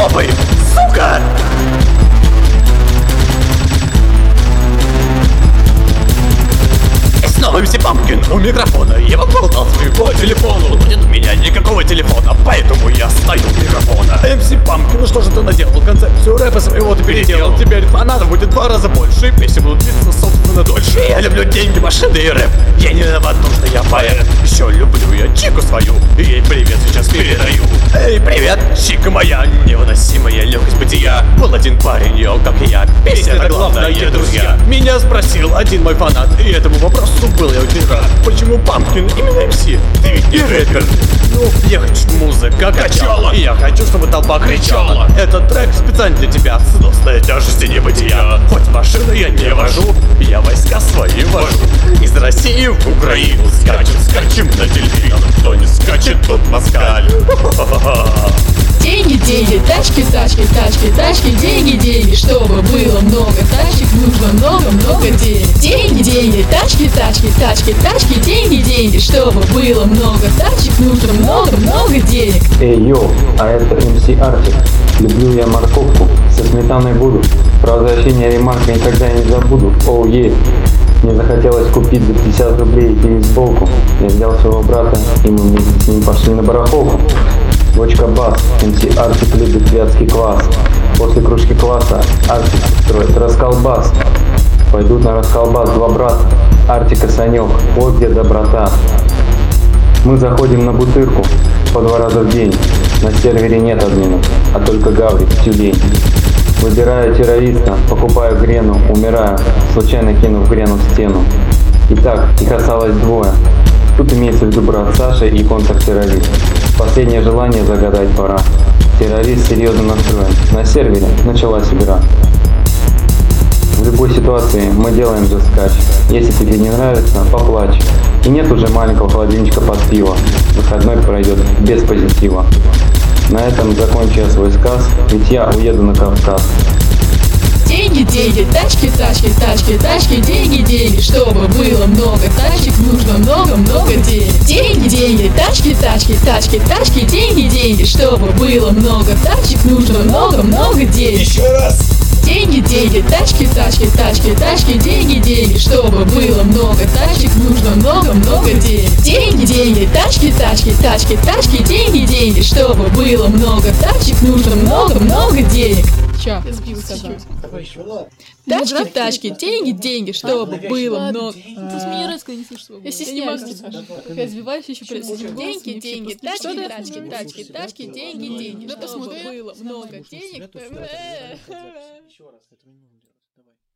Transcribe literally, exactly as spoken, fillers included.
хлопай, сука! Снова эм си Пампкин у микрофона. Я поболтал своего телефону. Нет у меня никакого телефона, поэтому я стою у микрофона. эм си Пампкин, ну что же ты наделал? Концепцию рэпа своего ты переделал. Теперь фанатов будет в два раза больше, и песни будут длиться, собственно, дольше. Я люблю деньги, машины и рэп. Я не виноват, потому что я поэт. Еще люблю я чику свою, и ей привет сейчас передаю. Эй, привет, чика моя, невыносимая легкость бытия. Был один парень, ел как и я. Песня это главное, друзья. Меня спросил один мой фанат, и этому вопросу был я очень рад. Почему Пампкин именно эм си? Ты ведь не рэпер. Ну, мне хочет музыка качала, и я хочу, чтобы толпа кричала. Этот трек специально для тебя, сносная тяжести небытия. Хоть машину я не вожу, я войска свои вожу. Из России в Украину скачем, скачем на дельфинах. Кто не скачет, тот москаль. Деньги, деньги, тачки, тачки, тачки, тачки, деньги, деньги. Чтобы было много тачек, нужно много-много денег. Деньги, деньги, тачки, тачки, тачки, тачки, деньги, деньги. Чтобы было много тачек, нужно много-много денег. Эй, йоу, а это эм си Artik. Люблю я морковку, со сметаной буду. Про возвращение ремарка никогда не забуду. Оу, ей. Мне захотелось купить за пятьдесят рублей бейсболку. Я взял своего брата, и мы вместе с ним пошли на барахолку. Бочка бас, эм си Artik любит вятский квас. После кружки кваса Artik строит расколбас. Пойдут на расколбас два брата, Artik и Санек, вот где доброта. Мы заходим на бутырку по два раза в день. На сервере нет админов, а только Гаврик, тюлень. Выбираю террориста, покупаю грену, умираю, случайно кинув грену в стену. Итак, их осталось двое. Тут имеется в виду брат Саша и контртеррорист. Последнее желание загадать пора. Террорист серьезно настроен. На сервере началась игра. В любой ситуации мы делаем же скач. Если тебе не нравится, поплачь. И нет уже маленького холодильничка под пиво. Выходной пройдет без позитива. На этом закончу я свой сказ, ведь я уеду на Кавказ. Деньги, деньги, тачки, тачки, тачки, тачки, деньги, деньги. Чтобы было много тачек, нужно много-много денег. Деньги, деньги, тачки, тачки, тачки, тачки, деньги, деньги. Чтобы было много тачек, нужно много-много денег. Еще раз. Деньги, деньги, тачки, тачки, тачки, тачки, деньги, деньги. Чтобы было много тачек, нужно много-много денег. Деньги, деньги, тачки, тачки, тачки, тачки, деньги, деньги. Чтобы было много тачек, нужно много-много денег. Чё? Я сбился чуть-чуть. Давай еще раз. Тачки, тачки, деньги, деньги, чтобы было много. Просто меня резко не слышу. Я стесняюсь. Я сбиваюсь еще при Деньги, деньги, тачки, тачки, тачки, тачки, деньги, деньги, чтобы было много денег. Еще раз, этого не нужно делать. Давай.